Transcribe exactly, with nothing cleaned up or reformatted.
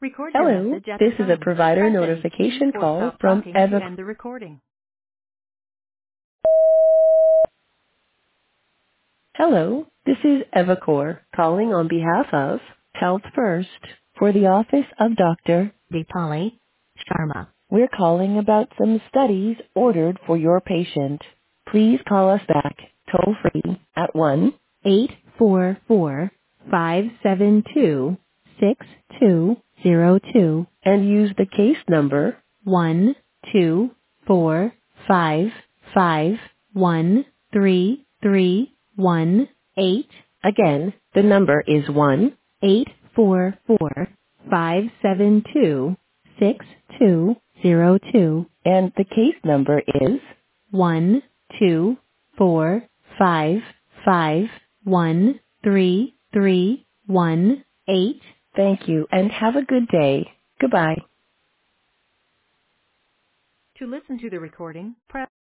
Record your Hello, message at the this is a tone. provider Press any key notification or call stop from talking to Eva. end the recording. Hello, this is Evacor calling on behalf of Health First for the office of Doctor Deepali Sharma. We're calling about some studies ordered for your patient. Please call us back toll free at one eight four four, five seven two, six two zero two and use the case number one two four five five one three three one eight. Again, the number is one eight four four five seven two six two zero two and the case number is one two four five five one three three one eight. Thank you and have a good day. Goodbye. To listen to the recording, press